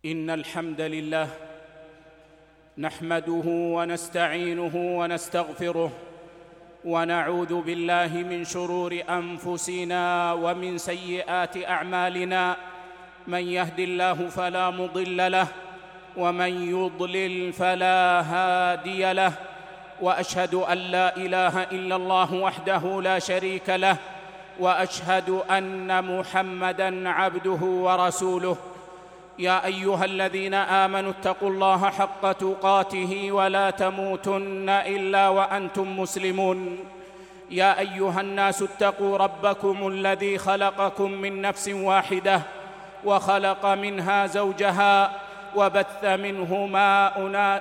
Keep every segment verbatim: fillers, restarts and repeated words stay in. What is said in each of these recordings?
إن الحمد لله نحمده ونستعينه ونستغفره ونعوذ بالله من شرور أنفسنا ومن سيئات أعمالنا. من يهد الله فلا مضل له ومن يضلل فلا هادي له، وأشهد أن لا إله إلا الله وحده لا شريك له، وأشهد أن محمدًا عبده ورسوله. يا أيها الذين آمنوا اتقوا الله حق تقاته ولا تموتن إلا وأنتم مسلمون. يا أيها الناس اتقوا ربكم الذي خلقكم من نفس واحدة وخلق منها زوجها وبث منهما أنا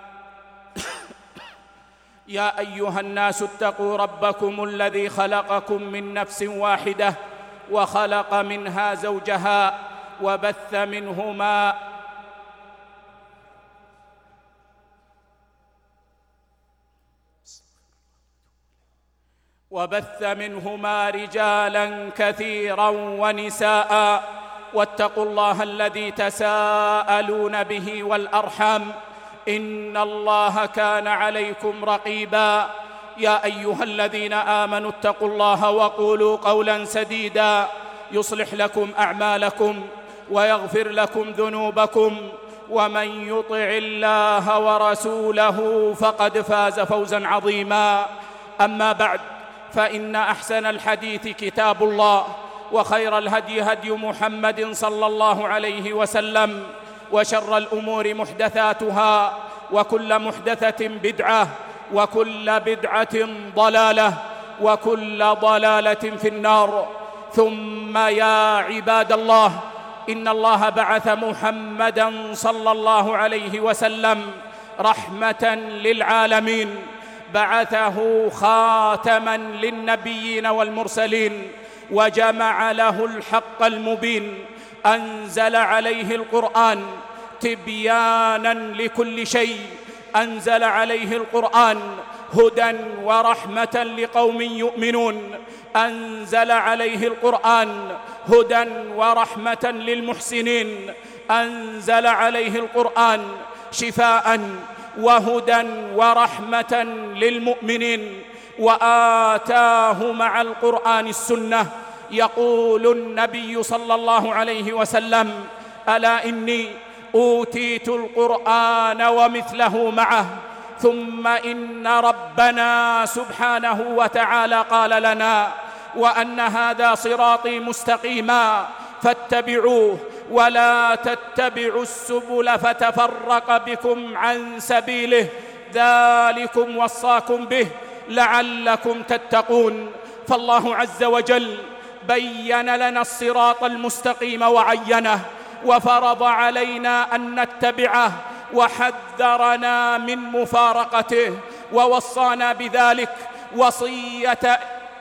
يا أيها الناس اتقوا ربكم الذي خلقكم من نفس واحدة وخلق منها زوجها وبث منهما وبث منهما رجالا كثيرا ونساء، واتقوا الله الذي تساءلون به والأرحام، إن الله كان عليكم رقيبا. يا أيها الذين آمنوا اتقوا الله وقولوا قولا سديدا يصلح لكم أعمالكم ويغفر لكم ذنوبكم، ومن يطع الله ورسوله فقد فاز فوزا عظيما. أما بعد، فإن أحسن الحديث كتاب الله، وخير الهدي هدي محمد صلى الله عليه وسلم، وشر الأمور محدثاتها، وكل محدثة بدعة، وكل بدعة ضلالة، وكل ضلالة في النار. ثم يا عباد الله، إن الله بعث محمدًا صلى الله عليه وسلم رحمة للعالمين، بعثه خاتمًا للنبيين والمرسلين، وجمع له الحق المبين، أنزل عليه القرآن تبياناً لكل شيء، أنزل عليه القرآن هدى ورحمة لقوم يؤمنون، أنزل عليه القرآن هدى ورحمة للمحسنين، أنزل عليه القرآن شفاء وهدى ورحمة للمؤمنين، وآتاه مع القرآن السنة. يقول النبي صلى الله عليه وسلم: ألا إني أوتيت القرآن ومثله معه. ثم إن ربنا سبحانه وتعالى قال لنا: وأن هذا صراطي مستقيما فاتبعوه ولا تتبعوا السبل فتفرق بكم عن سبيله، ذلكم وصاكم به لعلكم تتقون. فالله عز وجل بين لنا الصراط المستقيم وعينه، وفرض علينا أن نتبعه، وحذرنا من مفارقته، ووصانا بذلك وصية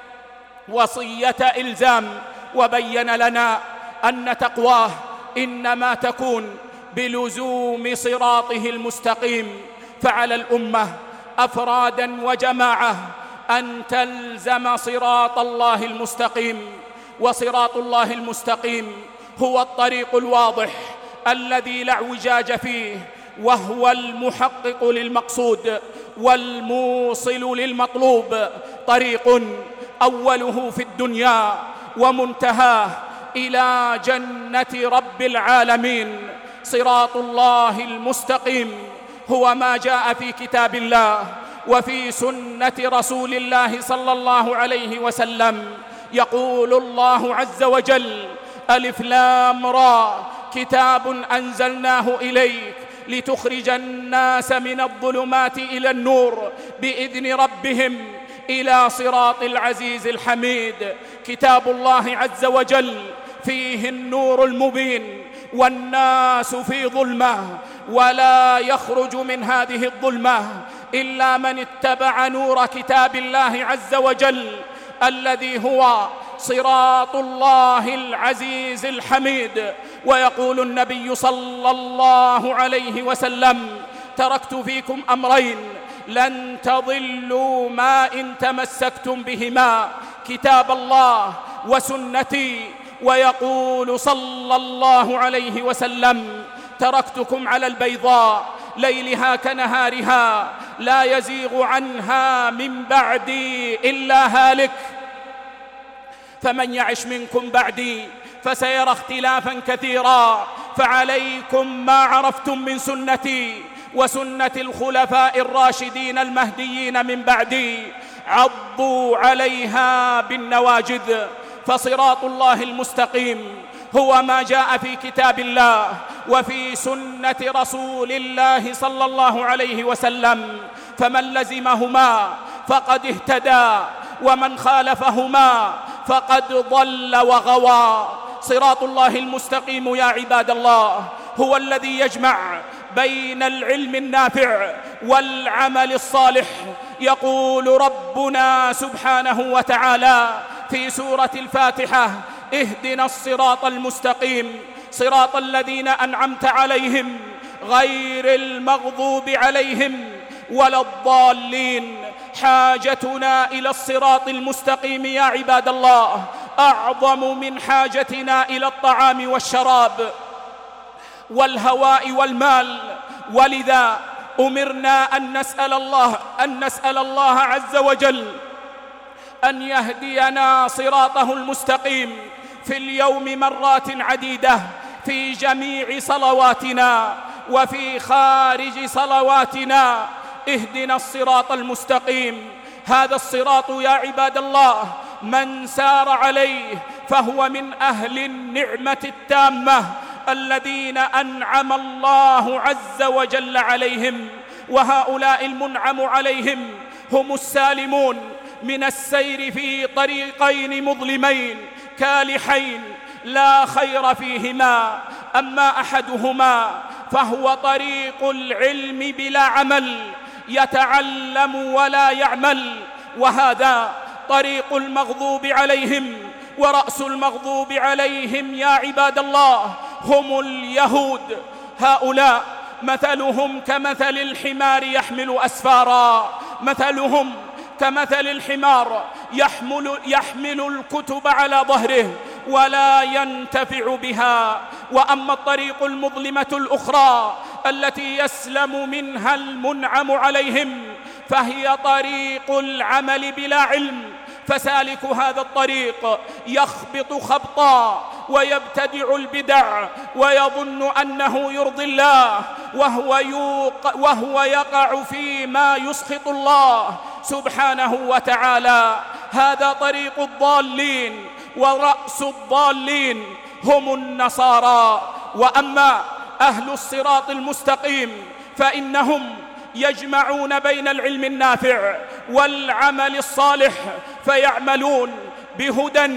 وصية إلزام، وبين لنا أن تقواه إنما تكون بلزوم صراطه المستقيم. فعلى الأمة أفراداً وجماعة أن تلزم صراط الله المستقيم. وصراط الله المستقيم هو الطريق الواضح الذي لا اعوجاج فيه، وهو المحقق للمقصود والموصل للمطلوب. طريق أوله في الدنيا ومنتهاه إلى جنة رب العالمين. صراط الله المستقيم هو ما جاء في كتاب الله وفي سنة رسول الله صلى الله عليه وسلم. يقول الله عز وجل: ألف لام را، كتاب أنزلناه إليك لتخرج الناس من الظلمات إلى النور بإذن ربهم إلى صراط العزيز الحميد. كتاب الله عز وجل فيه النور المبين، والناس في ظلمة، ولا يخرج من هذه الظلمة إلا من اتبع نور كتاب الله عز وجل، الذي هو صراط الله العزيز الحميد. ويقول النبي صلى الله عليه وسلم: تركت فيكم أمرين لن تضلوا ما إن تمسكتم بهما، كتاب الله وسنتي. ويقول صلى الله عليه وسلم: تركتكم على البيضاء ليلها كنهارها لا يزيغ عنها من بعدي إلا هالك، فمن يعش منكم بعدي فسيرى اختلافا كثيرا، فعليكم ما عرفتم من سنتي وسنة الخلفاء الراشدين المهديين من بعدي، عضوا عليها بالنواجذ. فصراط الله المستقيم هو ما جاء في كتاب الله وفي سنة رسول الله صلى الله عليه وسلم، فمن لزمهما فقد اهتدى ومن خالفهما فقد ضل وغوى. صراط الله المستقيم يا عباد الله هو الذي يجمع بين العلم النافع والعمل الصالح. يقول ربنا سبحانه وتعالى في سورة الفاتحة: اهدنا الصراط المستقيم صراط الذين أنعمت عليهم غير المغضوب عليهم ولا الضالين. حاجتنا إلى الصراط المستقيم يا عباد الله أعظم من حاجتنا إلى الطعام والشراب والهواء والمال، ولذا أمرنا أن نسأل الله أن نسأل الله عز وجل أن يهدينا صراطه المستقيم في اليوم مرات عديدة في جميع صلواتنا وفي خارج صلواتنا. اهدنا الصراط المستقيم. هذا الصراط يا عباد الله من سار عليه فهو من أهل النعمة التامة الذين أنعم الله عز وجل عليهم، وهؤلاء المنعم عليهم هم السالمون من السير في طريقين مظلمين كالحين لا خير فيهما. أما أحدهما فهو طريق العلم بلا عمل، يتعلم ولا يعمل، وهذا طريق المغضوب عليهم. ورأس المغضوب عليهم يا عباد الله هم اليهود. هؤلاء مثلهم كمثل الحمار يحمل أسفارا، مثلهم كمثل الحمار يحمل, يحمل الكتب على ظهره ولا ينتفع بها. وأما الطريق المظلمة الأخرى التي يسلم منها المنعم عليهم فهي طريق العمل بلا علم. فسالك هذا الطريق يخبط خبطا ويبتدع البدع ويظن أنه يرضي الله وهو, يوق وهو يقع فيما يسخط الله سبحانه وتعالى. هذا طريق الضالين، ورأس الضالين هم النصارى. وأما أهل الصراط المستقيم فإنهم يجمعون بين العلم النافع والعمل الصالح، فيعملون بهدى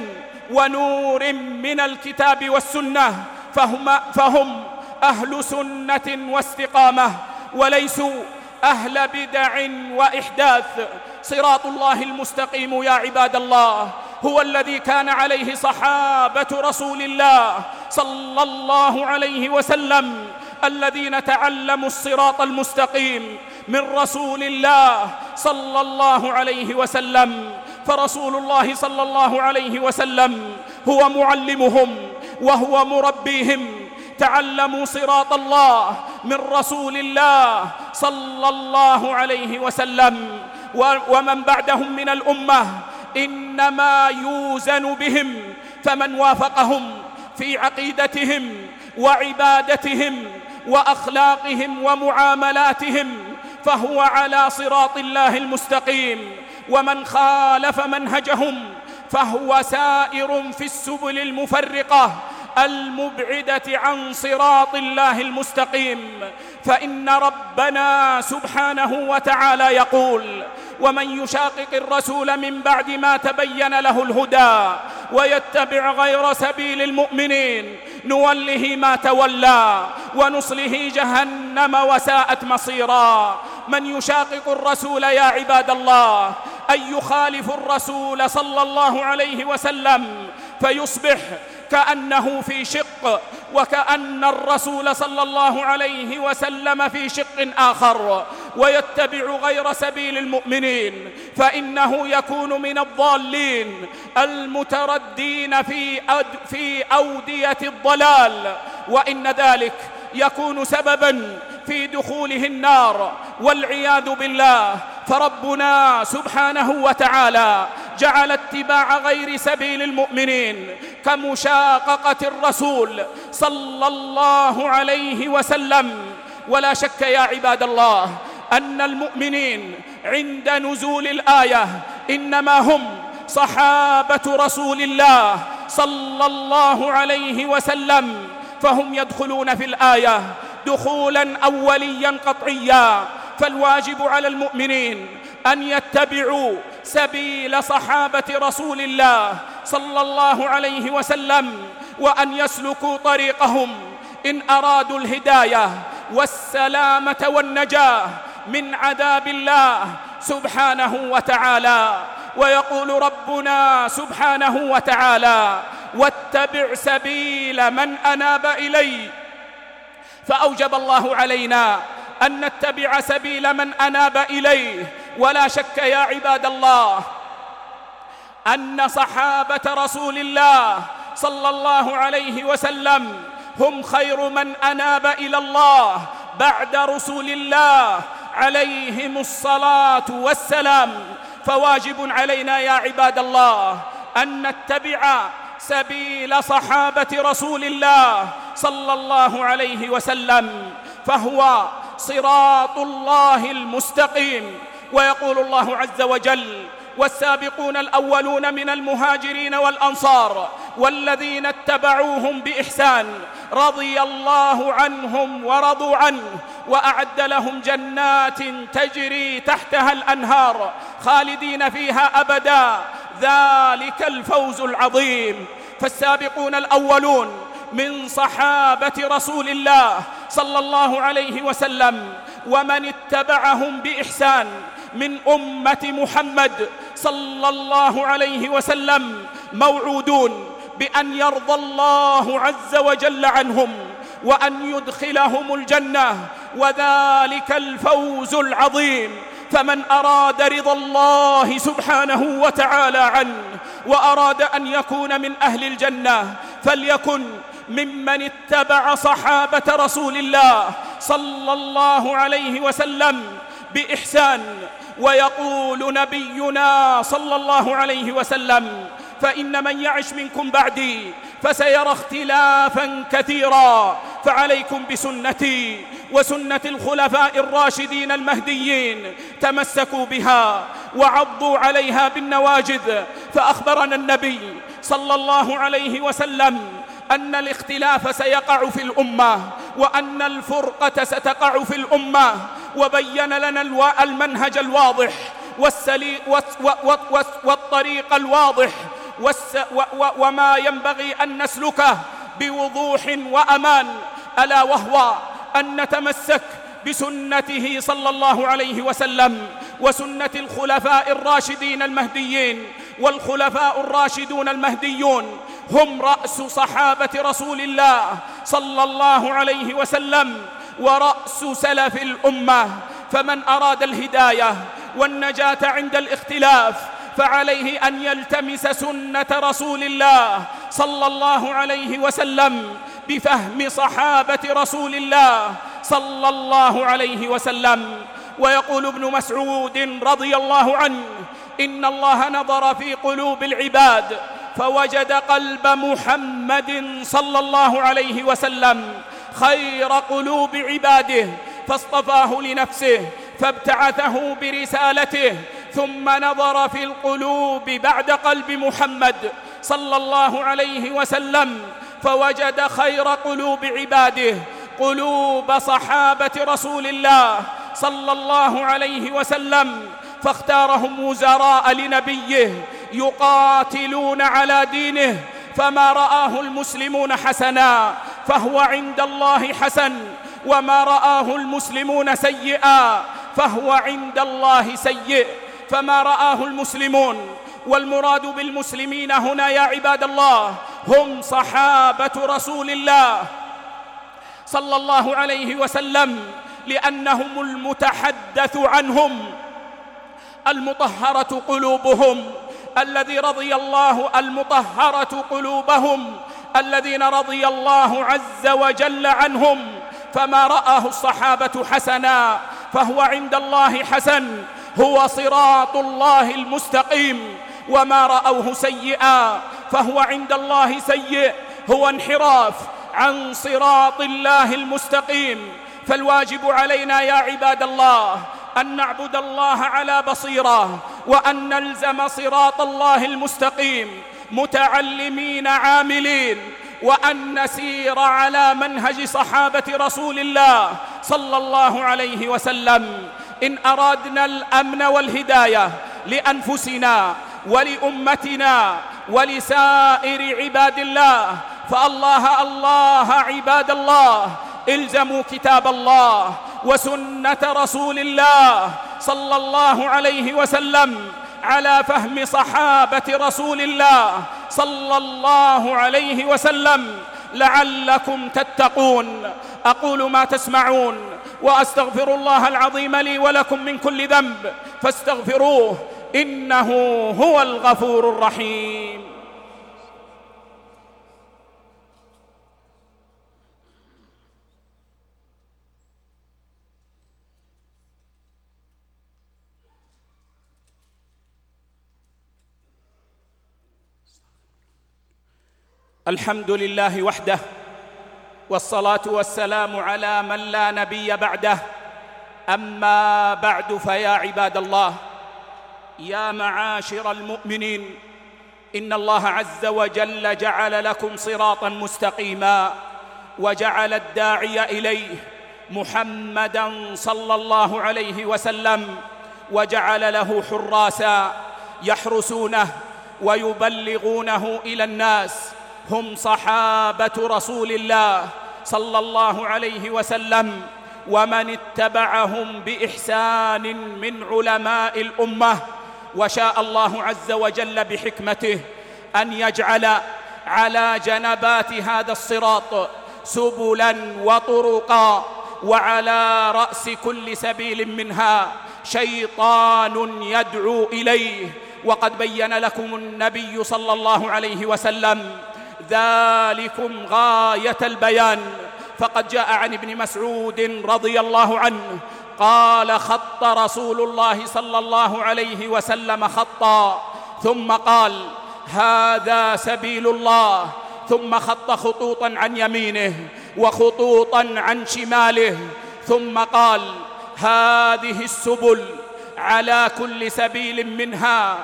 ونور من الكتاب والسنة، فهم, فهم أهل سنة واستقامة وليسوا أهل بدع وإحداث. صراط الله المستقيم يا عباد الله هو الذي كان عليه صحابة رسول الله صلى الله عليه وسلم، الذين تعلموا الصراط المستقيم من رسول الله صلى الله عليه وسلم. فرسول الله صلى الله عليه وسلم هو معلمهم وهو مربيهم. تعلموا صراط الله من رسول الله صلى الله عليه وسلم، ومن بعدهم من الأمة إنما يوزن بهم، فمن وافقهم في عقيدتهم وعبادتهم وأخلاقهم ومعاملاتهم فهو على صراط الله المستقيم، ومن خالف منهجهم فهو سائر في السبل المفرقة المبعدة عن صراط الله المستقيم. فإن ربنا سبحانه وتعالى يقول: ومن يشاقق الرسول من بعد ما تبين له الهدى ويتبع غير سبيل المؤمنين نوله ما تولى ونصله جهنم وساءت مصيرا. من يشاقق الرسول يا عباد الله أي يخالف الرسول صلى الله عليه وسلم فيصبح كأنه في شق، وكأن الرسول صلى الله عليه وسلم في شق آخر، ويتبع غير سبيل المؤمنين فإنه يكون من الضالين المتردين في, في أودية الضلال. وإن ذلك يكون سببا في دخوله النار والعياذ بالله. فربنا سبحانه وتعالى جعل اتباع غير سبيل المؤمنين كمشاققة الرسول صلى الله عليه وسلم. ولا شك يا عباد الله أن المؤمنين عند نزول الآية إنما هم صحابة رسول الله صلى الله عليه وسلم، فهم يدخلون في الآية دخولا أوليا قطعيا. فالواجب على المؤمنين أن يتبعوا سبيل صحابة رسول الله صلى الله عليه وسلم، وأن يسلكوا طريقهم إن أرادوا الهداية والسلامة والنجاة من عذاب الله سبحانه وتعالى. ويقول ربنا سبحانه وتعالى: واتبع سبيل من أناب إلي. فأوجب الله علينا أن نتبع سبيل من أناب إليه. ولا شك يا عباد الله أن صحابة رسول الله صلى الله عليه وسلم هم خير من أناب إلى الله بعد رسول الله عليهم الصلاة والسلام. فواجب علينا يا عباد الله أن نتبع سبيل صحابة رسول الله صلى الله عليه وسلم، فهو صراط الله المستقيم. ويقول الله عز وجل: والسابقون الأولون من المهاجرين والأنصار والذين اتبعوهم بإحسان رضي الله عنهم ورضوا عنه وأعد لهم جنات تجري تحتها الأنهار خالدين فيها أبدا ذلك الفوز العظيم. فالسابقون الأولون من صحابة رسول الله صلى الله عليه وسلم ومن اتبعهم بإحسان من أمة محمد صلى الله عليه وسلم موعودون بأن يرضى الله عز وجل عنهم وأن يدخلهم الجنة، وذلك الفوز العظيم. فمن أراد رضا الله سبحانه وتعالى عنه وأراد أن يكون من أهل الجنة فليكن ممن اتبع صحابة رسول الله صلى الله عليه وسلم بإحسان. ويقول نبينا صلى الله عليه وسلم: فإن من يعش منكم بعدي فسيرى اختلافا كثيرا، فعليكم بسنتي وسنة الخلفاء الراشدين المهديين، تمسكوا بها وعضوا عليها بالنواجذ. فأخبرنا النبي صلى الله عليه وسلم أن الاختلاف سيقع في الأمة وأن الفرقة ستقع في الأمة، وبين لنا المنهج الواضح والطريق الواضح وما ينبغي أن نسلكه بوضوح وأمان، ألا وهو أن نتمسك بسنته صلى الله عليه وسلم وسنة الخلفاء الراشدين المهديين. والخلفاء الراشدون المهديون هم رأس صحابة رسول الله صلى الله عليه وسلم ورأس سلف الأمة. فمن أراد الهداية والنجاة عند الاختلاف فعليه أن يلتمس سنة رسول الله صلى الله عليه وسلم بفهم صحابة رسول الله صلى الله عليه وسلم. ويقول ابن مسعود رضي الله عنه: إن الله نظر في قلوب العباد فوجد قلب محمد صلى الله عليه وسلم خير قلوب عباده فاصطفاه لنفسه فابتعثه برسالته، ثم نظر في القلوب بعد قلب محمد صلى الله عليه وسلم فوجد خير قلوب عباده قلوب صحابة رسول الله صلى الله عليه وسلم، فاختارهم وزراء لنبيه يقاتلون على دينه، فما رآه المسلمون حسنا فهو عند الله حسن، وما رآه المسلمون سيئا فهو عند الله سيء. فما رآه المسلمون، والمراد بالمسلمين هنا يا عباد الله هم صحابة رسول الله صلى الله عليه وسلم، لأنهم المتحدث عنهم المطهرة قلوبهم الذي رضي الله المطهرة قلوبهم الذين رضي الله عز وجل عنهم. فما رآه الصحابة حسنا فهو عند الله حسن، هو صراط الله المستقيم. وما رأوه سيئا فهو عند الله سيء، هو انحراف عن صراط الله المستقيم. فالواجب علينا يا عباد الله أن نعبد الله على بصيرة، وأن نلزم صراط الله المستقيم متعلمين عاملين، وأن نسير على منهج صحابة رسول الله صلى الله عليه وسلم. إن أردنا الأمن والهداية لأنفسنا ولأمتنا ولسائر عباد الله فالله الله عباد الله، الزموا كتاب الله وسنة رسول الله صلى الله عليه وسلم على فهم صحابة رسول الله صلى الله عليه وسلم لعلكم تتقون. أقول ما تسمعون وأستغفر الله العظيم لي ولكم من كل ذنب فاستغفروه إنه هو الغفور الرحيم. الحمد لله وحده، والصلاة والسلام على من لا نبي بعده. أما بعد، فيا عباد الله، يا معاشر المؤمنين، إن الله عز وجل جعل لكم صراطا مستقيما، وجعل الداعي إليه محمداً صلى الله عليه وسلم، وجعل له حراسا يحرسونه ويبلغونه إلى الناس، هم صحابة رسول الله صلى الله عليه وسلم ومن اتبعهم بإحسان من علماء الأمة. وشاء الله عز وجل بحكمته أن يجعل على جنبات هذا الصراط سبلا وطرقا، وعلى رأس كل سبيل منها شيطان يدعو إليه. وقد بين لكم النبي صلى الله عليه وسلم ذلكم غاية البيان، فقد جاء عن ابن مسعود رضي الله عنه قال: خط رسول الله صلى الله عليه وسلم خطا ثم قال: هذا سبيل الله، ثم خط خطوطا عن يمينه وخطوطا عن شماله، ثم قال: هذه السبل على كل سبيل منها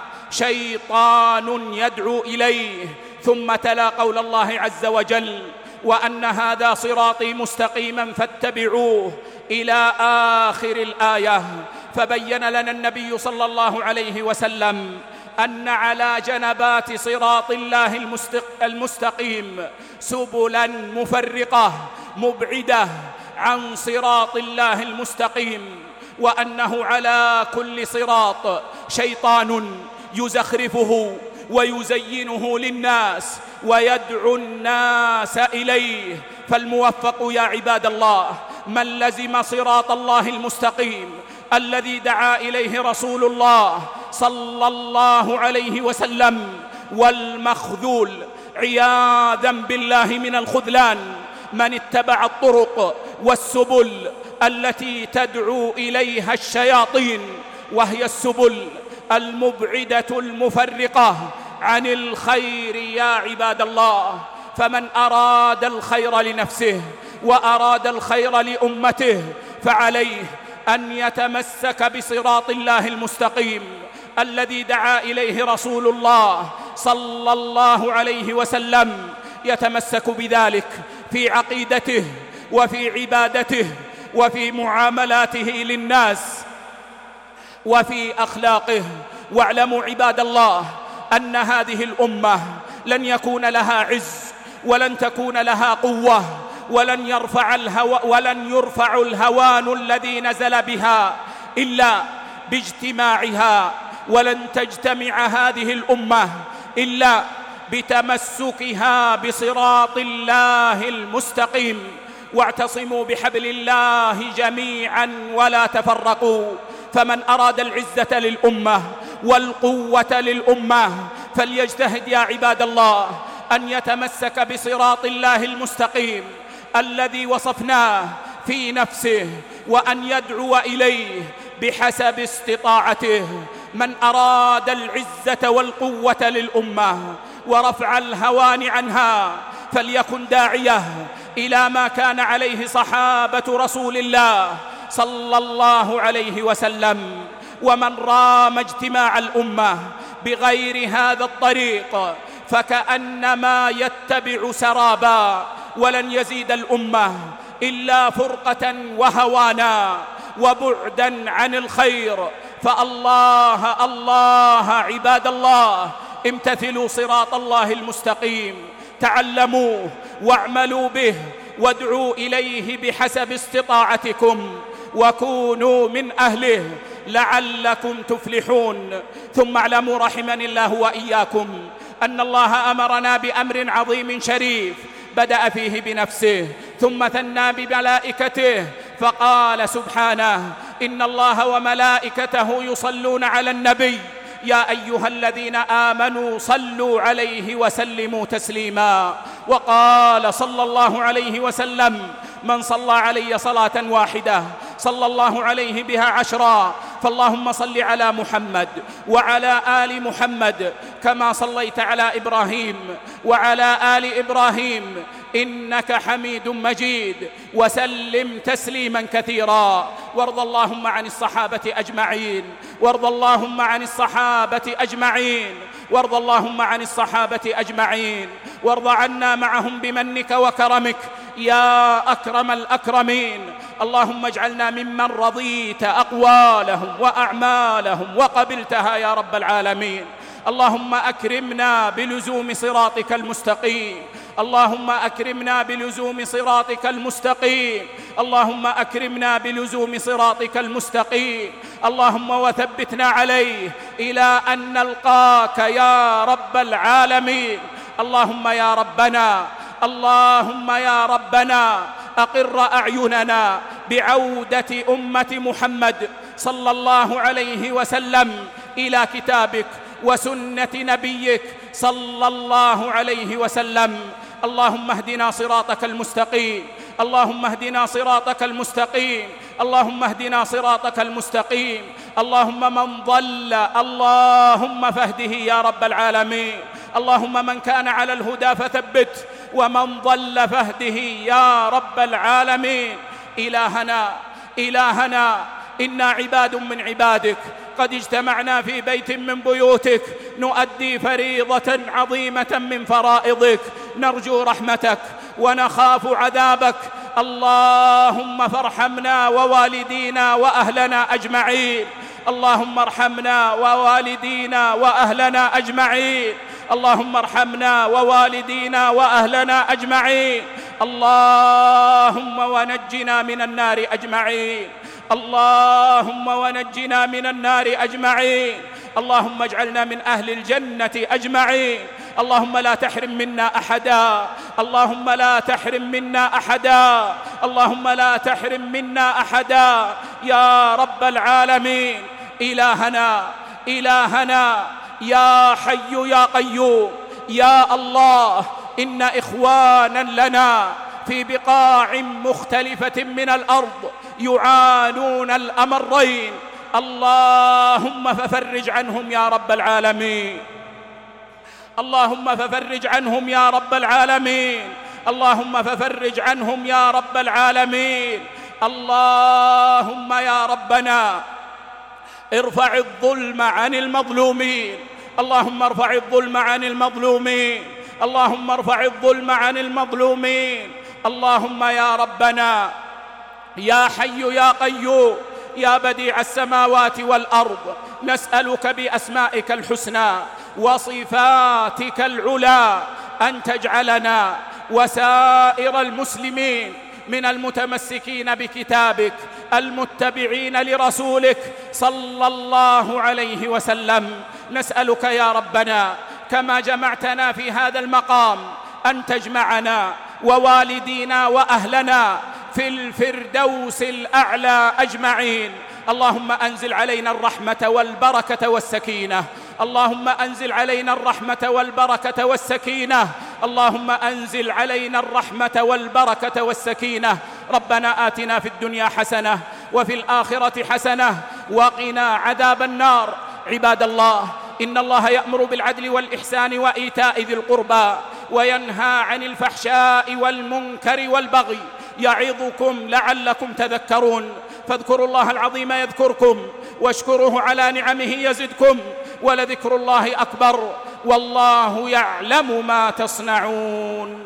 شيطان يدعو إليه. ثم تلا قول الله عز وجل: وأن هذا صراطي مستقيما فاتبعوه، إلى آخر الآية. فبين لنا النبي صلى الله عليه وسلم أن على جنبات صراط الله المستقيم سبلا مفرقة مبعدة عن صراط الله المستقيم، وأنه على كل صراط شيطان يزخرفه ويزينه للناس ويدعو الناس إليه. فالموفق يا عباد الله من لزم صراط الله المستقيم الذي دعا إليه رسول الله صلى الله عليه وسلم، والمخذول عياذا بالله من الخذلان من اتبع الطرق والسبل التي تدعو إليها الشياطين، وهي السبل المبعدة المفرقة عن الخير يا عباد الله. فمن أراد الخير لنفسه وأراد الخير لأمته فعليه أن يتمسك بصراط الله المستقيم الذي دعا إليه رسول الله صلى الله عليه وسلم، يتمسك بذلك في عقيدته وفي عبادته وفي معاملاته للناس وفي أخلاقه. واعلموا عباد الله أن هذه الأمة لن يكون لها عز ولن تكون لها قوة ولن يرفع الهو ولن يرفع الهوان الذي نزل بها إلا باجتماعها، ولن تجتمع هذه الأمة إلا بتمسكها بصراط الله المستقيم. واعتصموا بحبل الله جميعا ولا تفرقوا. فمن أراد العزة للأمة والقوة للأمة فليجتهد يا عباد الله أن يتمسك بصراط الله المستقيم الذي وصفناه في نفسه وأن يدعو إليه بحسب استطاعته. من أراد العزة والقوة للأمة ورفع الهوان عنها فليكن داعية إلى ما كان عليه صحابة رسول الله صلى الله عليه وسلم. ومن رام اجتماع الأمة بغير هذا الطريق فكأنما يتبع سرابا، ولن يزيد الأمة إلا فرقة وهوانا وبعدا عن الخير. فالله الله عباد الله، امتثلوا صراط الله المستقيم، تعلموه واعملوا به وادعوا إليه بحسب استطاعتكم، وكونوا من أهله لعلكم تفلحون. ثم اعلموا رحمني الله وإياكم أن الله أمرنا بأمر عظيم شريف بدأ فيه بنفسه ثم ثنى بملائكته، فقال سبحانه: إن الله وملائكته يصلون على النبي يا أيها الذين آمنوا صلوا عليه وسلموا تسليما. وقال صلى الله عليه وسلم: من صلى علي صلاة واحدة صلى الله عليه بها عشرا. فاللهم صل على محمد وعلى آل محمد كما صليت على إبراهيم وعلى آل إبراهيم إنك حميد مجيد، وسلم تسليما كثيرا. وارض اللهم عن الصحابة أجمعين، وارض اللهم عن الصحابة أجمعين، وارض اللهم عن الصحابة أجمعين، وارض عنا معهم بمنك وكرمك يا أكرم الأكرمين. اللهم اجعلنا ممن رضيت أقوالهم وأعمالهم وقبلتها يا رب العالمين. اللهم أكرمنا بلزوم صراطك المستقيم، اللهم أكرمنا بلزوم صراطك المستقيم، اللهم أكرمنا بلزوم صراطك المستقيم. اللهم وثبتنا عليه إلى أن نلقاك يا رب العالمين. اللهم يا ربنا اللهم يا ربنا أقر أعيننا بعودة أمة محمد صلى الله عليه وسلم إلى كتابك وسنة نبيك صلى الله عليه وسلم. اللهم اهدنا صراطك المستقيم، اللهم اهدنا صراطك المستقيم، اللهم اهدنا صراطك المستقيم. اللهم من ضل اللهم فاهده يا رب العالمين. اللهم من كان على الهدى فثبت، ومن ضل فاهده يا رب العالمين. إلهنا إلهنا إنا عباد من عبادك قد اجتمعنا في بيت من بيوتك نؤدي فريضة عظيمة من فرائضك، نرجو رحمتك ونخاف عذابك. اللهم فارحمنا ووالدينا وأهلنا أجمعين، اللهم ارحمنا ووالدينا وأهلنا أجمعين، اللهم ارحمنا ووالدينا وأهلنا أجمعين. اللهم ونجنا من النار أجمعين، اللهم ونجنا من النار أجمعين. اللهم اجعلنا من أهل الجنة أجمعين. اللهم لا تحرم منا أحدا، اللهم لا تحرم منا أحدا، اللهم لا تحرم منا أحدا يا رب العالمين. إلهنا إلهنا يا حي يا قيوم يا الله، إن إخوانا لنا في بقاع مختلفة من الأرض يعانون الأمرين، اللهم ففرج عنهم يا رب العالمين، اللهم ففرج عنهم يا رب العالمين، اللهم ففرج عنهم يا رب العالمين. اللهم يا ربنا ارفع الظلم عن المظلومين، اللهم ارفع الظلم عن المظلومين، اللهم ارفع الظلم عن المظلومين. اللهم يا ربنا يا حي يا قيوم يا بديع السماوات والأرض، نسألك بأسمائك الحسنى وصفاتك العلى أن تجعلنا وسائر المسلمين من المتمسكين بكتابك المتبعين لرسولك صلى الله عليه وسلم. نسألك يا ربنا كما جمعتنا في هذا المقام أن تجمعنا ووالدينا وأهلنا في الفردوس الأعلى أجمعين. اللهم أنزل علينا الرحمة والبركة والسكينة، اللهم أنزل علينا الرحمة والبركة والسكينة، اللهم أنزل علينا الرحمة والبركة والسكينة. ربنا آتنا في الدنيا حسنة وفي الآخرة حسنة وقنا عذاب النار. عباد الله، إن الله يأمر بالعدل والإحسان وإيتاء ذي القربى وينهى عن الفحشاء والمنكر والبغي يعظكم لعلكم تذكرون. فاذكروا الله العظيم يذكركم واشكروه على نعمه يزدكم ولذكر الله أكبر والله يعلم ما تصنعون.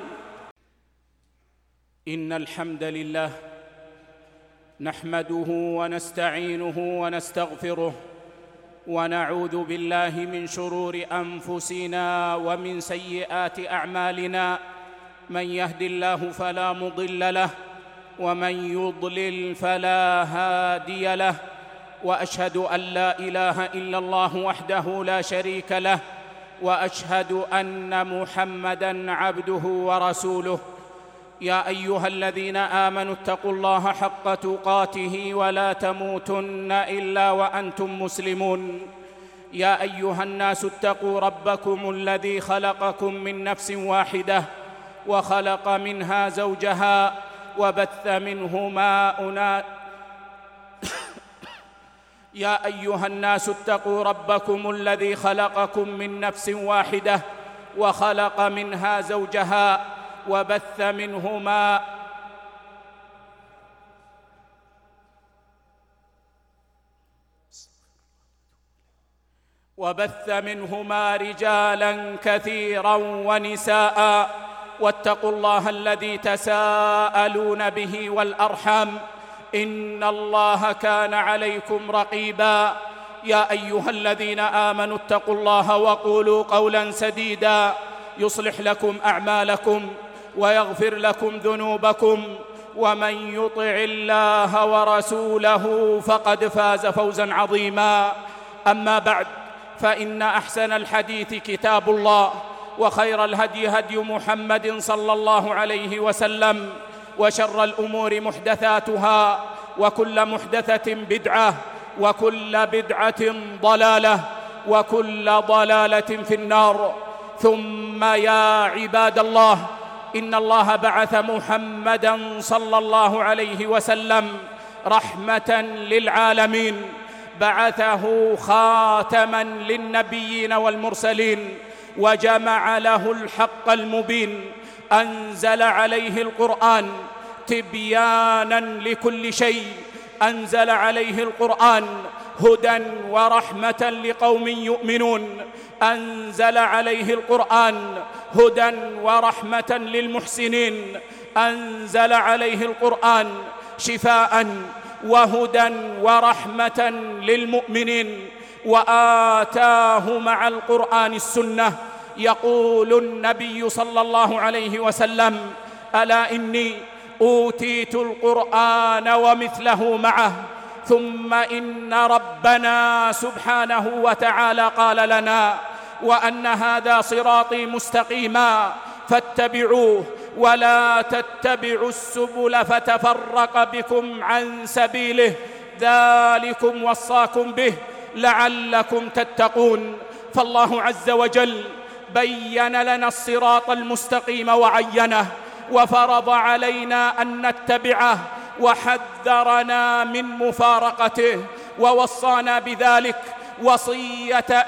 إن الحمد لله نحمده ونستعينه ونستغفره ونعوذ بالله من شرور أنفسنا ومن سيئات أعمالنا، من يهد الله فلا مضل له ومن يضلل فلا هادي له، وأشهد أن لا إله إلا الله وحده لا شريك له، وأشهد أن محمدًا عبده ورسوله. يا أيها الذين آمنوا اتقوا الله حق تقاته ولا تموتن إلا وأنتم مسلمون. يا أيها الناس اتقوا ربكم الذي خلقكم من نفس واحدة وخلق منها زوجها وبث منهما أنا يا أيها الناس اتقوا ربكم الذي خلقكم من نفس واحدة وخلق منها زوجها وبث منهما وبث منهما رجالا كثيرا ونساء، واتقوا الله الذي تساءلون به والأرحام إن الله كان عليكم رقيبا. يا أيها الذين آمنوا اتقوا الله وقولوا قولا سديدا يصلح لكم أعمالكم ويغفر لكم ذنوبكم، ومن يطع الله ورسوله فقد فاز فوزا عظيما. أما بعد، فإن أحسن الحديث كتاب الله، وخير الهدي هدي محمد صلى الله عليه وسلم، وشر الأمور محدثاتها، وكل محدثة بدعة، وكل بدعة ضلالة، وكل ضلالة في النار. ثم يا عباد الله، إن الله بعث محمدًا صلى الله عليه وسلم رحمة للعالمين، بعثه خاتمًا للنبيين والمرسلين، وجمع له الحق المبين، أنزل عليه القرآن تبيانًا لكل شيء، أنزل عليه القرآن هدى ورحمة لقوم يؤمنون، أنزل عليه القرآن هدى ورحمة للمحسنين، أنزل عليه القرآن شفاءً وهدى ورحمة للمؤمنين، وآتاه مع القرآن السنة. يقول النبي صلى الله عليه وسلم: ألا إني أوتيت القرآن ومثله معه. ثم إن ربنا سبحانه وتعالى قال لنا: وأن هذا صراطي مستقيما فاتبعوه ولا تتبعوا السبل فتفرق بكم عن سبيله، ذلكم وصاكم به لعلكم تتقون. فالله عز وجل بين لنا الصراط المستقيم وعينه وفرض علينا أن نتبعه، وحذرنا من مفارقته، ووصانا بذلك وصية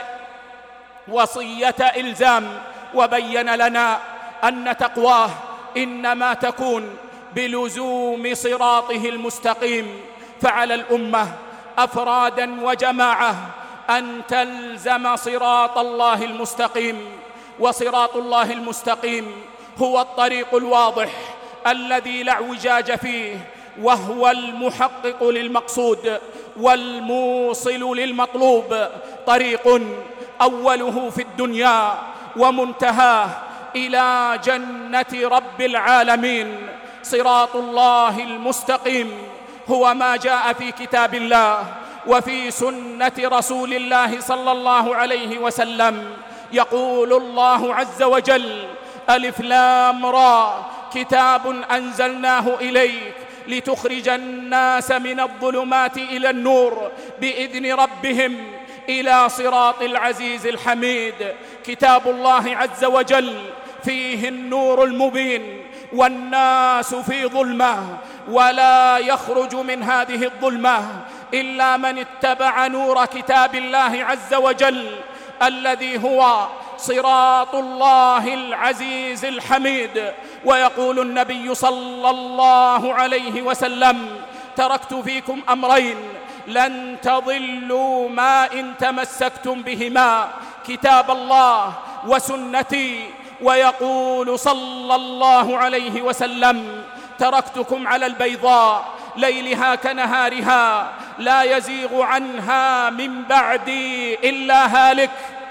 وصية إلزام، وبين لنا أن تقواه إنما تكون بلزوم صراطه المستقيم. فعلى الأمة أفرادا وجماعة أن تلزم صراط الله المستقيم. وصراط الله المستقيم هو الطريق الواضح الذي لا اعوجاج فيه، وهو المحقق للمقصود والموصل للمطلوب، طريق أوله في الدنيا ومنتهاه إلى جنة رب العالمين. صراط الله المستقيم هو ما جاء في كتاب الله وفي سنة رسول الله صلى الله عليه وسلم. يقول الله عز وجل: ألف لام را، كتاب أنزلناه إليك لتخرج الناس من الظلمات إلى النور بإذن ربهم إلى صراط العزيز الحميد. كتاب الله عز وجل فيه النور المبين والناس في ظلمة، ولا يخرج من هذه الظلمة إلا من اتبع نور كتاب الله عز وجل الذي هو صراط الله العزيز الحميد. ويقول النبي صلى الله عليه وسلم: تركت فيكم أمرين لن تضلوا ما إن تمسكتم بهما، كتاب الله وسنتي. ويقول صلى الله عليه وسلم: تركتكم على البيضاء ليلها كنهارها لا يزيغ عنها من بعدي إلا هالك،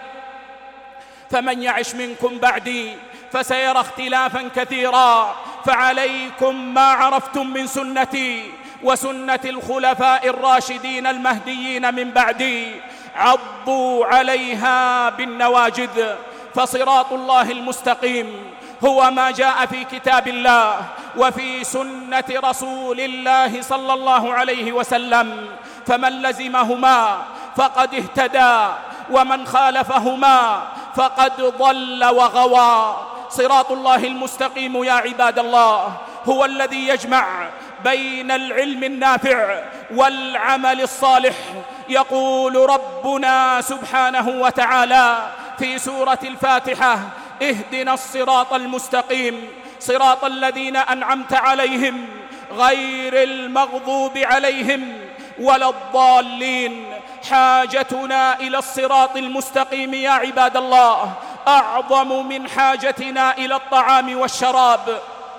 فمن يعش منكم بعدي فسيرى اختلافا كثيرا، فعليكم ما عرفتم من سنتي وسنة الخلفاء الراشدين المهديين من بعدي، عضوا عليها بالنواجذ. فصراط الله المستقيم هو ما جاء في كتاب الله وفي سنة رسول الله صلى الله عليه وسلم، فمن لزمهما فقد اهتدى، ومن خالفهما فقد ضل وغوى. صراط الله المستقيم يا عباد الله هو الذي يجمع بين العلم النافع والعمل الصالح. يقول ربنا سبحانه وتعالى في سورة الفاتحة: اهدنا الصراط المستقيم صراط الذين أنعمت عليهم غير المغضوب عليهم ولا الضالين. حاجتنا إلى الصراط المستقيم يا عباد الله أعظم من حاجتنا إلى الطعام والشراب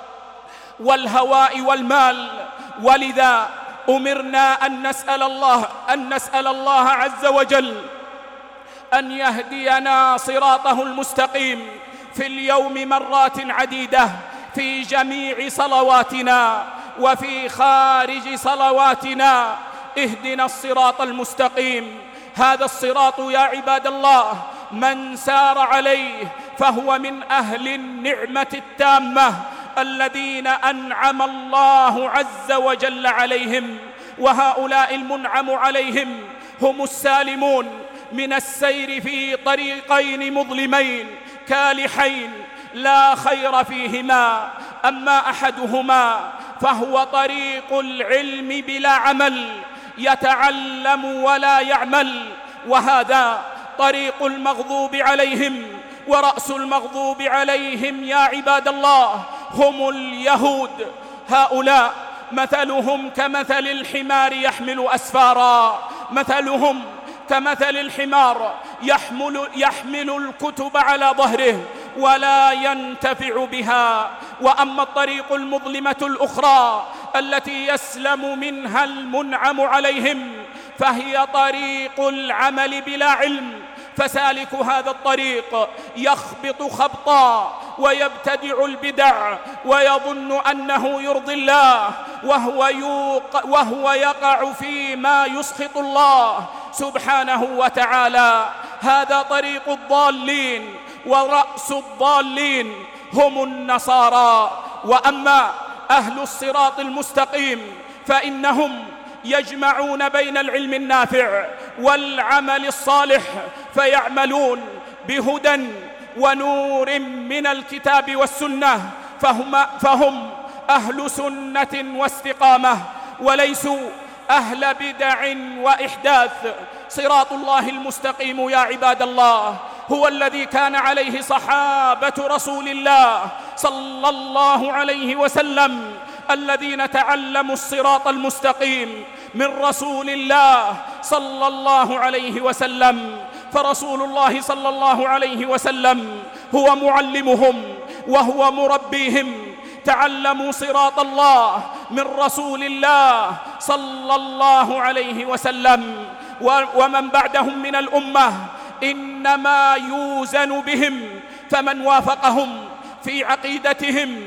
والهواء والمال، ولذا أمرنا أن نسأل الله أن نسأل الله عز وجل أن يهدينا صراطه المستقيم في اليوم مرات عديدة في جميع صلواتنا وفي خارج صلواتنا. اهدنا الصراط المستقيم. هذا الصراط يا عباد الله من سار عليه فهو من أهل النعمة التامة الذين أنعم الله عز وجل عليهم، وهؤلاء المنعم عليهم هم السالمون من السير في طريقين مظلمين كالحين لا خير فيهما. أما أحدهما فهو طريق العلم بلا عمل، يتعلم ولا يعمل، وهذا طريق المغضوب عليهم. ورأس المغضوب عليهم يا عباد الله هم اليهود. هؤلاء مثلهم كمثل الحمار يحمل أسفارا، مثلهم كمثل الحمار يحمل, يحمل الكتب على ظهره ولا ينتفع بها. وأما الطريق المظلمة الأخرى التي يسلم منها المنعم عليهم فهي طريق العمل بلا علم. فسالك هذا الطريق يخبط خبطا ويبتدع البدع ويظن أنه يرضي الله وهو, يوق وهو يقع فيما يسخط الله سبحانه وتعالى. هذا طريق الضالين، ورأس الضالين هم النصارى. وأما أهل الصراط المستقيم فإنهم يجمعون بين العلم النافع والعمل الصالح، فيعملون بهدى ونور من الكتاب والسنة، فهم, فهم أهل سنة واستقامة وليسوا أهل بدع وإحداث. صراط الله المستقيم يا عباد الله هو الذي كان عليه صحابة رسول الله صلى الله عليه وسلم، الذين تعلموا الصراط المستقيم من رسول الله صلى الله عليه وسلم. فرسول الله صلى الله عليه وسلم هو معلمهم وهو مربيهم. تعلموا صراط الله من رسول الله صلى الله عليه وسلم، ومن بعدهم من الأمة إنما يوزن بهم، فمن وافقهم في عقيدتهم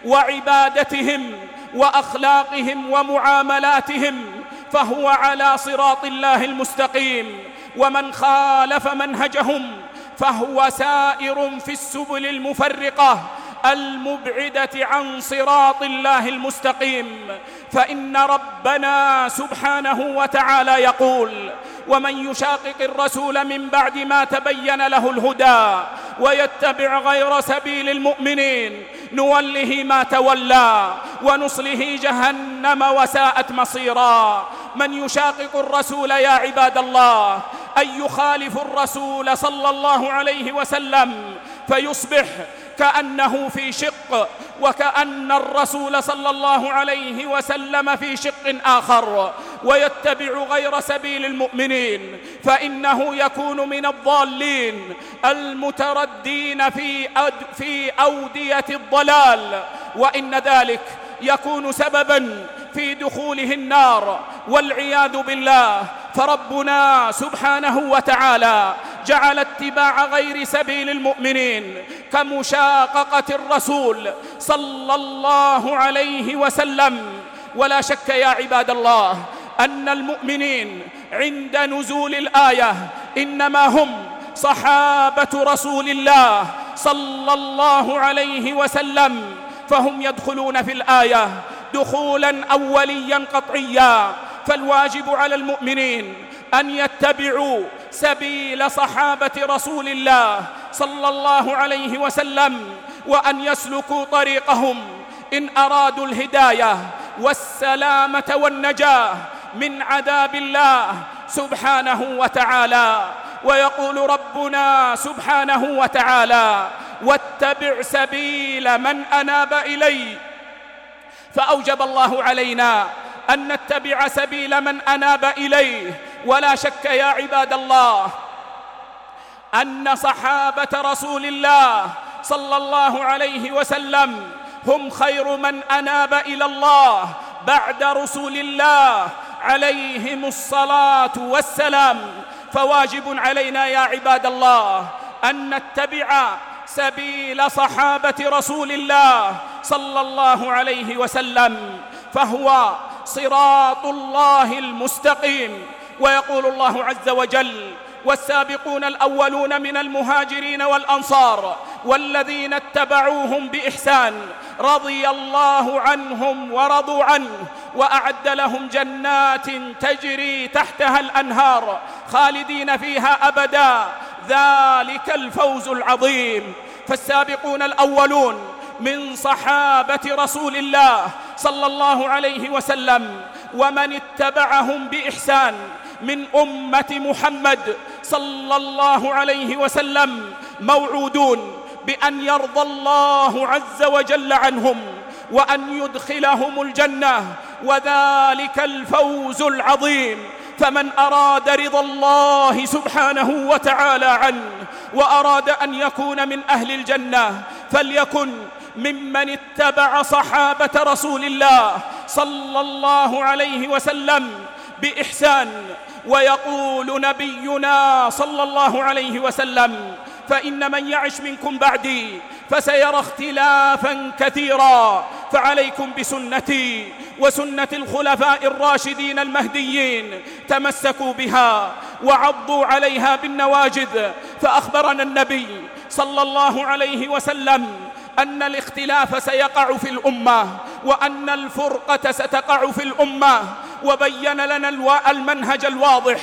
وعبادتهم وأخلاقهم ومعاملاتهم فهو على صراط الله المستقيم، ومن خالف منهجهم فهو سائر في السبل المفرقة المبعدة عن صراط الله المستقيم. فإن ربنا سبحانه وتعالى يقول: ومن يشاقق الرسول من بعد ما تبين له الهدى ويتبع غير سبيل المؤمنين نوله ما تولى ونصله جهنم وساءت مصيرا. من يشاقق الرسول يا عباد الله، أن يخالف الرسول صلى الله عليه وسلم فيصبح كأنه في شق، وكأن الرسول صلى الله عليه وسلم في شق آخر، ويتبع غير سبيل المؤمنين، فإنه يكون من الضالين المتردين في في أودية الضلال، وإن ذلك يكون سبباً في دخوله النار والعياذ بالله. فربنا سبحانه وتعالى جعل اتباع غير سبيل المؤمنين كمشاققة الرسول صلى الله عليه وسلم. ولا شك يا عباد الله أن المؤمنين عند نزول الآية إنما هم صحابة رسول الله صلى الله عليه وسلم، فهم يدخلون في الآية دخولا أوليا قطعيا. فالواجب على المؤمنين أن يتبعوا سبيل صحابة رسول الله صلى الله عليه وسلم، وأن يسلكوا طريقهم إن أرادوا الهداية والسلامة والنجاة من عذاب الله سبحانه وتعالى. ويقول ربنا سبحانه وتعالى: واتبع سبيل من أناب إلي. فأوجب الله علينا أن نتبع سبيل من أناب إليه. ولا شك يا عباد الله أن صحابة رسول الله صلى الله عليه وسلم هم خير من أناب إلى الله بعد رسول الله عليهم الصلاة والسلام. فواجب علينا يا عباد الله أن نتبع سبيل صحابة رسول الله صلى الله عليه وسلم، فهو صراط الله المستقيم. ويقول الله عز وجل: والسابقون الأولون من المهاجرين والأنصار والذين اتبعوهم بإحسان رضي الله عنهم ورضوا عنه وأعد لهم جنات تجري تحتها الأنهار خالدين فيها أبدا ذلك الفوز العظيم. فالسابقون الأولون من صحابة رسول الله صلى الله عليه وسلم ومن اتبعهم بإحسان من أمة محمد صلى الله عليه وسلم موعودون بأن يرضى الله عز وجل عنهم وأن يدخلهم الجنة، وذلك الفوز العظيم. فمن أراد رضا الله سبحانه وتعالى عنه وأراد أن يكون من أهل الجنة فليكن ممن اتبع صحابة رسول الله صلى الله عليه وسلم بإحسان. ويقول نبينا صلى الله عليه وسلم: فإن من يعش منكم بعدي فسيرى اختلافا كثيرا، فعليكم بسنتي وسنة الخلفاء الراشدين المهديين، تمسكوا بها وعضوا عليها بالنواجذ. فأخبرنا النبي صلى الله عليه وسلم أن الاختلاف سيقع في الأمة وأن الفرقة ستقع في الأمة، وبين لنا المنهج الواضح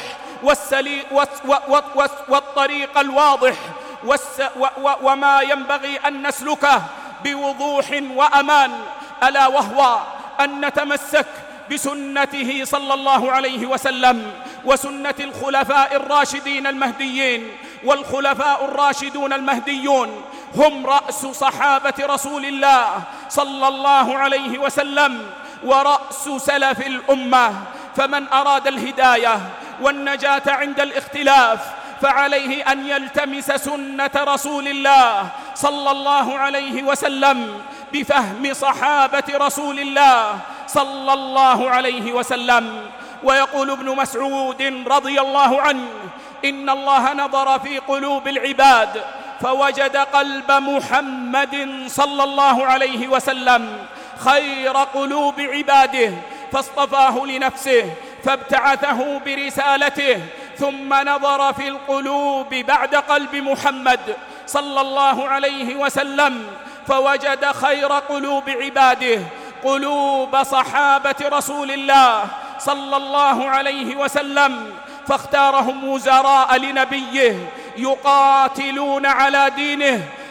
والطريق الواضح وما ينبغي أن نسلكه بوضوح وأمان، ألا وهو أن نتمسك بسنته صلى الله عليه وسلم وسنة الخلفاء الراشدين المهديين. والخلفاء الراشدون المهديون هم رأس صحابة رسول الله صلى الله عليه وسلم ورأس سلف الأمة. فمن أراد الهداية والنجاة عند الاختلاف فعليه أن يلتمس سنة رسول الله صلى الله عليه وسلم بفهم صحابة رسول الله صلى الله عليه وسلم. ويقول ابن مسعود رضي الله عنه: إن الله نظر في قلوب العباد فوجد قلب محمد صلى الله عليه وسلم خير قلوب عباده فاصطفاه لنفسه فابتعثه برسالته، ثم نظر في القلوب بعد قلب محمد صلى الله عليه وسلم فوجد خير قلوب عباده قلوب صحابة رسول الله صلى الله عليه وسلم، فاختارهم وزراء لنبيه يقاتلون على دينه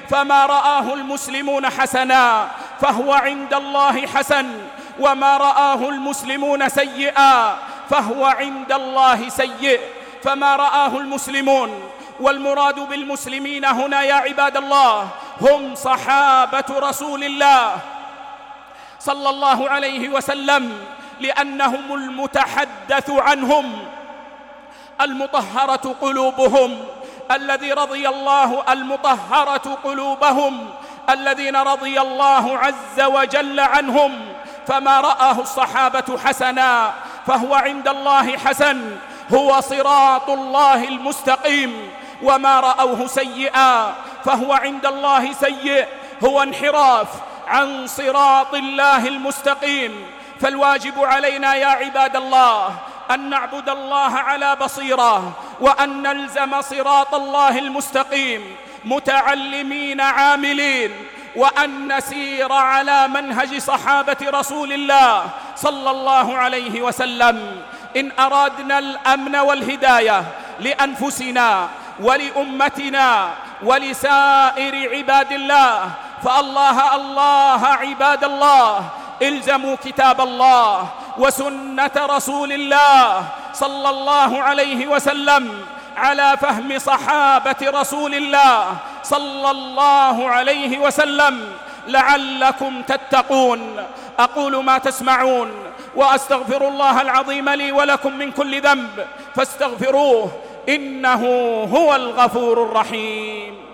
فما رآه المسلمون حسنا فهو عند الله حسن، وما رآه المسلمون سيئا فهو عند الله سيء. فما رآه المسلمون، والمراد بالمسلمين هنا يا عباد الله هم صحابة رسول الله صلى الله عليه وسلم، لأنهم المتحدث عنهم المطهرة قلوبهم الذي رضي الله المطهرة قلوبهم الذين رضي الله عز وجل عنهم. فما رآه الصحابة حسنا فهو عند الله حسن، هو صراط الله المستقيم. وما رأوه سيئا فهو عند الله سيء، هو انحراف عن صراط الله المستقيم. فالواجب علينا يا عباد الله أن نعبد الله على بصيرة، وأن نلزم صراط الله المستقيم متعلمين عاملين، وأن نسير على منهج صحابة رسول الله صلى الله عليه وسلم. إن أردنا الأمن والهداية لأنفسنا ولأمتنا ولسائر عباد الله فالله الله عباد الله، الزموا كتاب الله وسنة رسول الله صلى الله عليه وسلم على فهم صحابة رسول الله صلى الله عليه وسلم لعلكم تتقون. أقول ما تسمعون وأستغفر الله العظيم لي ولكم من كل ذنب فاستغفروه إنه هو الغفور الرحيم.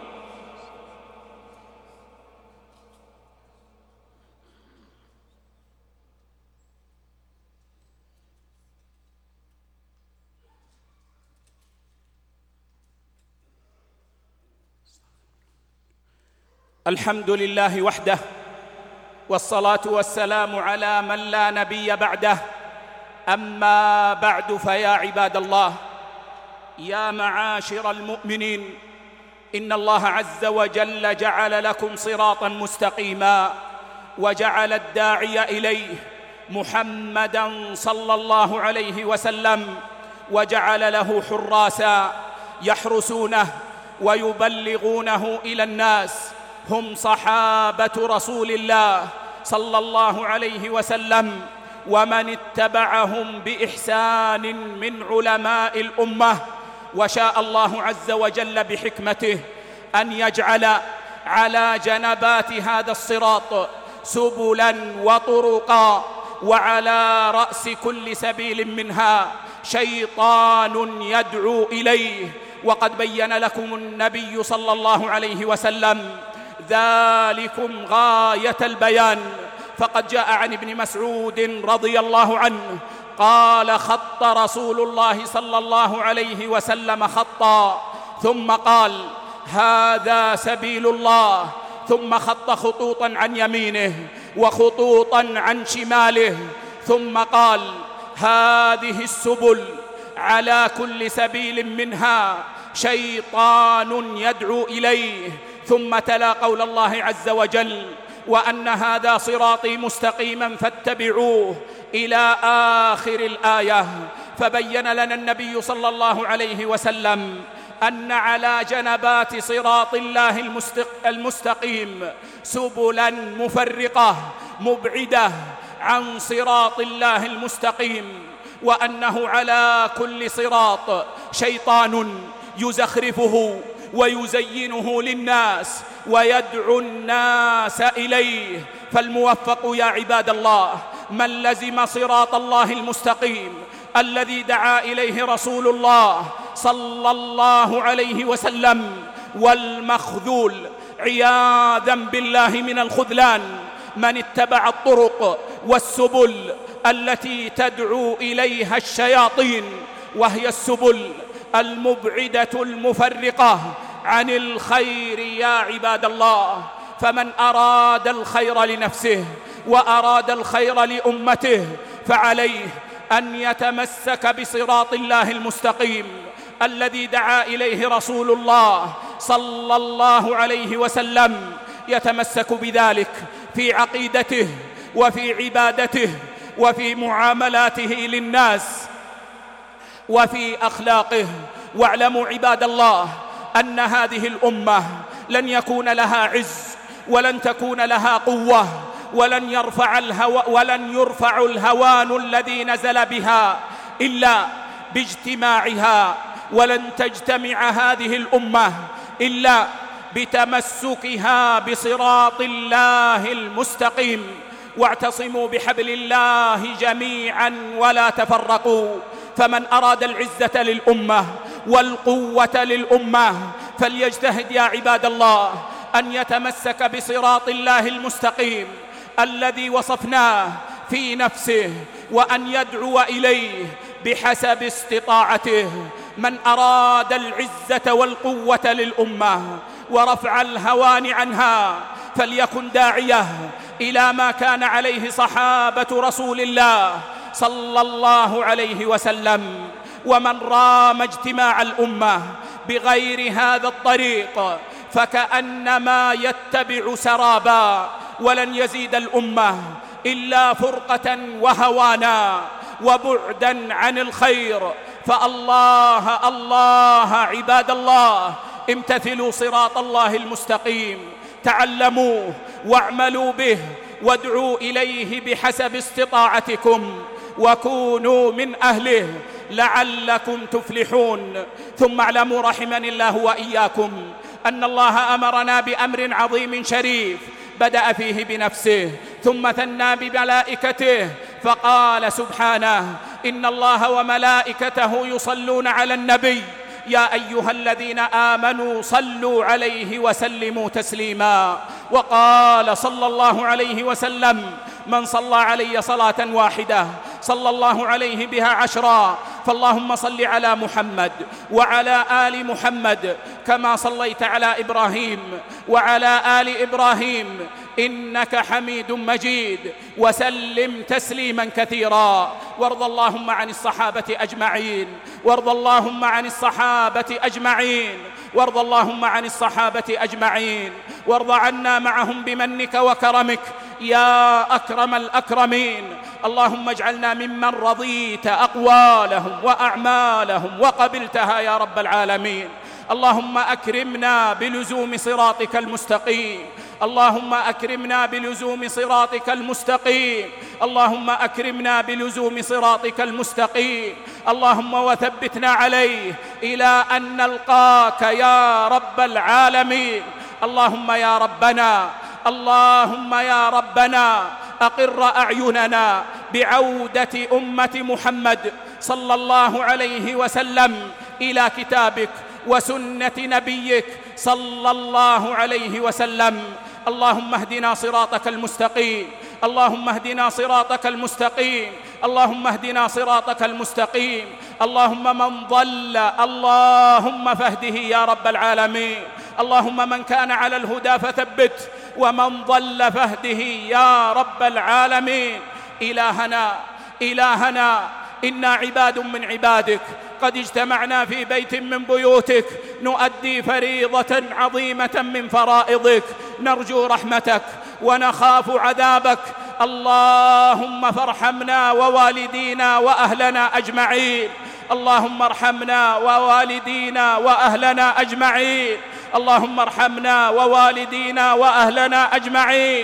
الحمد لله وحده، والصلاة والسلام على من لا نبي بعده. أما بعد، فيا عباد الله، يا معاشر المؤمنين، إن الله عز وجل جعل لكم صراطا مستقيما، وجعل الداعي إليه محمداً صلى الله عليه وسلم، وجعل له حراسا يحرسونه ويبلغونه إلى الناس، هم صحابة رسول الله صلى الله عليه وسلم، ومن اتبعهم بإحسان من علماء الأمة. وشاء الله عز وجل بحكمته أن يجعل على جنبات هذا الصراط سبلا وطرقا، وعلى رأس كل سبيل منها شيطان يدعو إليه. وقد بين لكم النبي صلى الله عليه وسلم ذلكم غاية البيان، فقد جاء عن ابن مسعود رضي الله عنه قال: خط رسول الله صلى الله عليه وسلم خطا ثم قال: هذا سبيل الله، ثم خط خطوطا عن يمينه وخطوطا عن شماله، ثم قال: هذه السبل على كل سبيل منها شيطان يدعو إليه. ثم تلا قول الله عز وجل: وأن هذا صراطي مستقيما فاتبعوه، إلى آخر الآية. فبين لنا النبي صلى الله عليه وسلم أن على جنبات صراط الله المستقيم سبلا مفرقة مبعدة عن صراط الله المستقيم، وأنه على كل صراط شيطان يزخرفه ويزينه للناس ويدعو الناس إليه. فالموفق يا عباد الله من لزم صراط الله المستقيم الذي دعا إليه رسول الله صلى الله عليه وسلم، والمخذول عياذا بالله من الخذلان من اتبع الطرق والسبل التي تدعو إليها الشياطين، وهي السبل المبعدة المفرقة عن الخير يا عباد الله. فمن أراد الخير لنفسه وأراد الخير لأمته فعليه أن يتمسك بصراط الله المستقيم الذي دعا إليه رسول الله صلى الله عليه وسلم، يتمسك بذلك في عقيدته وفي عبادته وفي معاملاته للناس وفي أخلاقه. واعلموا عباد الله أن هذه الأمة لن يكون لها عز ولن تكون لها قوة، ولن يرفع الهو ولن يرفع الهوان الذي نزل بها إلا باجتماعها، ولن تجتمع هذه الأمة إلا بتمسكها بصراط الله المستقيم. واعتصموا بحبل الله جميعا ولا تفرقوا. فمن أراد العزة للأمة والقوة للأمة فليجتهد يا عباد الله أن يتمسك بصراط الله المستقيم الذي وصفناه في نفسه، وأن يدعو إليه بحسب استطاعته. من أراد العزة والقوة للأمة ورفع الهوان عنها فليكن داعية إلى ما كان عليه صحابة رسول الله صلى الله عليه وسلم. ومن رام اجتماع الأمة بغير هذا الطريق فكأنما يتبع سرابا، ولن يزيد الأمة إلا فرقة وهوانا وبعدا عن الخير. فالله الله عباد الله، امتثلوا صراط الله المستقيم، تعلموه واعملوا به وادعوا إليه بحسب استطاعتكم، وكونوا من أهله لعلكم تفلحون. ثم اعلموا رحمني الله وإياكم أن الله أمرنا بأمر عظيم شريف بدأ فيه بنفسه ثم ثنى بملائكته، فقال سبحانه: إن الله وملائكته يصلون على النبي يا أيها الذين آمنوا صلوا عليه وسلموا تسليما. وقال صلى الله عليه وسلم: من صلى علي صلاة واحدة صلى الله عليه بها عشرا. فاللهم صل على محمد وعلى آل محمد كما صليت على إبراهيم وعلى آل إبراهيم إنك حميد مجيد، وسلم تسليما كثيرا. وارض اللهم عن الصحابة أجمعين وارض اللهم عن الصحابة أجمعين وارض اللهم عن الصحابة أجمعين وارض عنا معهم بمنك وكرمك يا أكرم الأكرمين. اللهم اجعلنا ممن رضيت أقوالهم وأعمالهم وقبلتها يا رب العالمين. اللهم أكرمنا بلزوم صراطك المستقيم اللهم أكرمنا بلزوم صراطك المستقيم اللهم أكرمنا بلزوم صراطك المستقيم اللهم وثبتنا عليه إلى أن نلقاك يا رب العالمين. اللهم يا ربنا اللهم يا ربنا أقر أعيننا بعودة أمة محمد صلى الله عليه وسلم إلى كتابك وسنة نبيك صلى الله عليه وسلم. اللهم اهدنا صراطك المستقيم اللهم اهدنا صراطك المستقيم اللهم اهدنا صراطك المستقيم. اللهم من ضل اللهم فاهده يا رب العالمين. اللهم من كان على الهدى فثبت ومن ضل فاهده يا رب العالمين. إلهنا إلهنا إنا عباد من عبادك قد اجتمعنا في بيت من بيوتك نؤدي فريضة عظيمة من فرائضك، نرجو رحمتك ونخاف عذابك. اللهم فارحمنا ووالدينا وأهلنا أجمعين اللهم ارحمنا ووالدينا وأهلنا أجمعين اللهم ارحمنا ووالدينا وأهلنا أجمعين.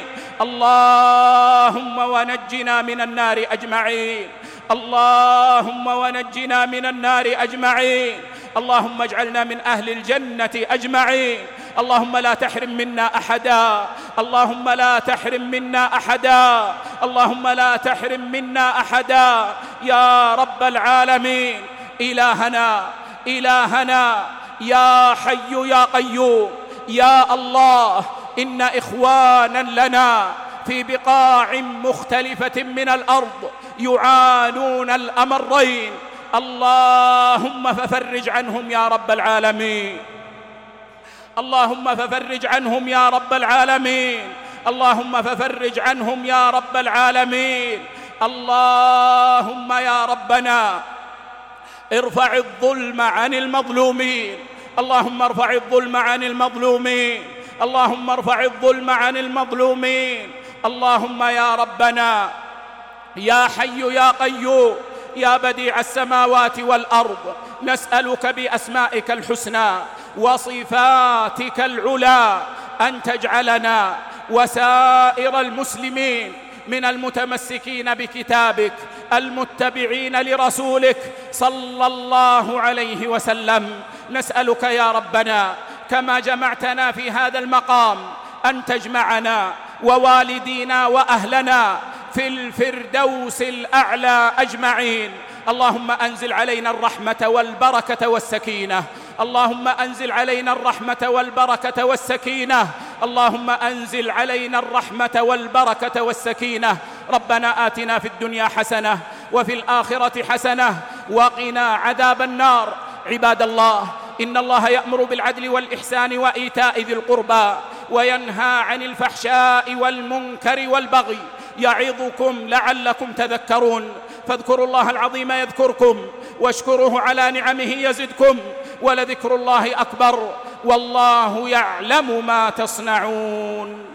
اللهم ونجنا من النار أجمعين اللهم ونجنا من النار أجمعين. اللهم اجعلنا من أهل الجنة أجمعين. اللهم لا تحرم منا أحدا اللهم لا تحرم منا أحدا اللهم لا تحرم منا أحدا يا رب العالمين. إلهنا إلهنا يا حي يا قيوم يا الله، إن إخوانا لنا في بقاع مختلفة من الأرض يعانون الأمرين، اللهم ففرج عنهم يا رب العالمين اللهم ففرج عنهم يا رب العالمين اللهم ففرج عنهم يا رب العالمين. اللهم يا ربنا ارفع الظلم عن المظلومين اللهم ارفع الظلم عن المظلومين اللهم ارفع الظلم عن المظلومين. اللهم يا ربنا يا حي يا قيوم يا بديع السماوات والأرض، نسألك بأسمائك الحسنى وصفاتك العلى أن تجعلنا وسائر المسلمين من المتمسكين بكتابك المتبعين لرسولك صلى الله عليه وسلم. نسألك يا ربنا كما جمعتنا في هذا المقام أن تجمعنا ووالدينا وأهلنا في الفردوس الأعلى أجمعين. اللهم أنزل علينا الرحمة والبركة والسكينة، اللهم أنزل علينا الرحمة والبركة والسكينة، اللهم أنزل علينا الرحمة والبركة والسكينة. ربنا آتنا في الدنيا حسنة وفي الآخرة حسنة وقنا عذاب النار. عباد الله، إن الله يأمر بالعدل والإحسان وإيتاء ذي القربى وينهى عن الفحشاء والمنكر والبغي يعظكم لعلكم تذكرون. فاذكروا الله العظيم يذكركم واشكروه على نعمه يزدكم ولذكر الله أكبر والله يعلم ما تصنعون.